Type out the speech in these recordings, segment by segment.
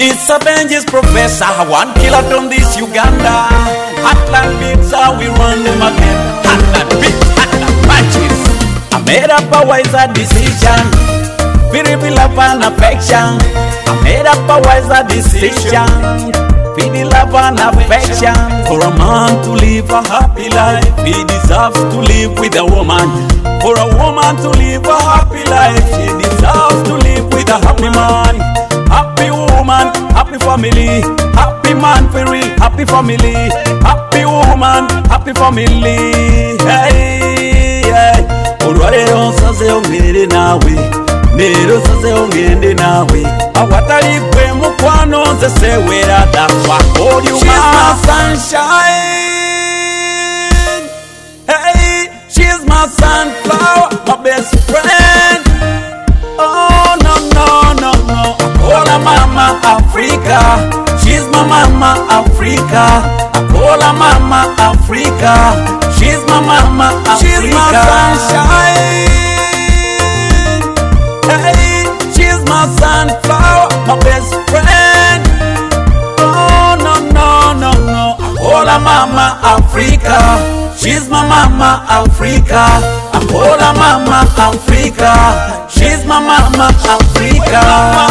It's a Benji's professor, one killer from this Uganda. Hotland beats how we run them again. Hotland beats, Hotland matches. I made up a wiser decision. Feel love and affection. I made up a wiser decision. Feel love and affection. For a man to live a happy life, he deserves to live with a woman. For a woman to live a happy life, she deserves to live with a happy man. Happy woman, happy family. Happy man, very happy family. Happy woman, happy family. Hey, hey. Olwalero nsaze ongere nawe, nero nsaze ongende nawe. Awatali gwe mukwano nze sewera, that's why I call you. She's my sunshine. Hey, she's my sunflower, my best friend. Oh no no no no. I call her Mama Africa. She's my Mama Africa. I call her Mama Africa. She's my Mama Africa. She's my sunshine. Hey, she's my sunflower, my best friend. Oh no no no no. I call her Mama Africa. She's my Mama Africa. I call her Mama Africa. She's my Mama Africa.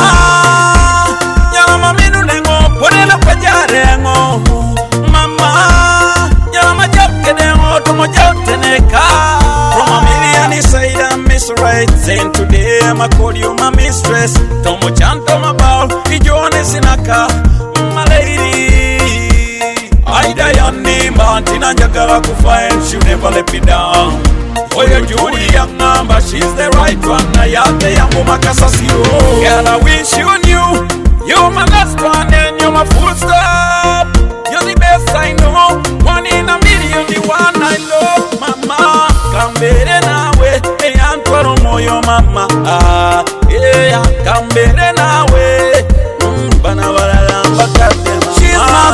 Mama, minu nengo, ponela pajarengo. Mama, nyama japke nengo, tomo japteneka. From a million inside I'm Miss Right. Saying today I'ma call you my mistress. Tomo chanto mabao, ijone sinaka, my lady. Aida yani mantina njagala kufain, she'll never let me down. Oh, you're Judy young number, she's the right one. Nayate yangu makasasiro. Girl, I wish you knew. You're my last one and you're my full stop. You're the best I know. One in a million, the one I love. Mama, kambere nawe. Hey, Antwaro moyo mama. Yeah, kambere nawe. Banawala lamba kate mama. She's my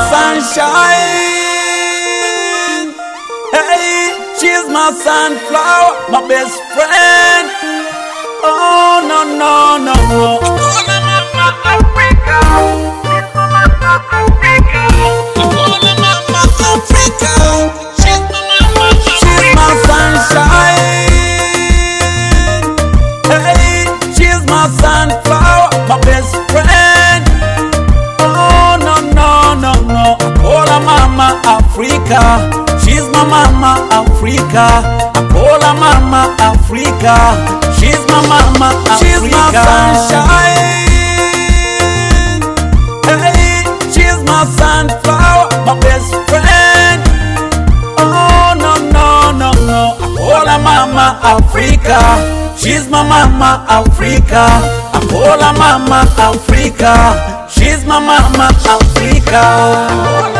sunshine. Hey, she's my sunflower, my best friend. Oh no no no no. Sunflower, my best friend. Oh no no no no. I call her Mama Africa. She's my Mama Africa. I call her Mama Africa. She's my Mama Africa. She's my sunshine. Hey, she's my sunflower, my best friend. Oh no no no no. I call her Mama Africa. She's my Mama Africa. I call her Mama Africa. She's my Mama Africa.